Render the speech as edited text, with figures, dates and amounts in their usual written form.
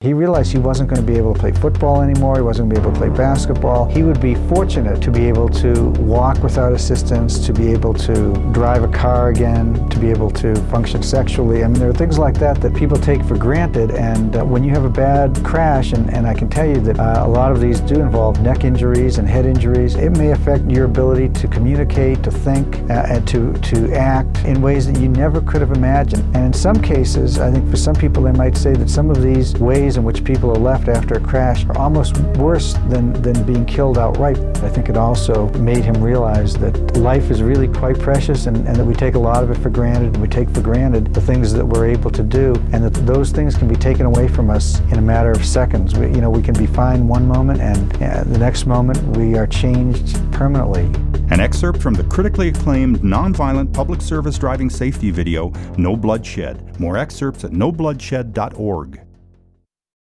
He realized he wasn't going to be able to play football anymore, he wasn't going to be able to play basketball. He would be fortunate to be able to walk without assistance, to be able to drive a car again, to be able to function sexually. I mean, there are things like that that people take for granted, and when you have a bad crash, and I can tell you that a lot of these do involve neck injuries and head injuries, it may affect your ability to communicate, to think, and to act in ways that you never could have imagined. And in some cases, I think for some people they might say that some of these ways in which people are left after a crash are almost worse than being killed outright. I think it also made him realize that life is really quite precious, and that we take a lot of it for granted, and we take for granted the things that we're able to do, and that those things can be taken away from us in a matter of seconds. We can be fine one moment, and the next moment we are changed permanently. An excerpt from the critically acclaimed nonviolent public service driving safety video, No Bloodshed. More excerpts at nobloodshed.org.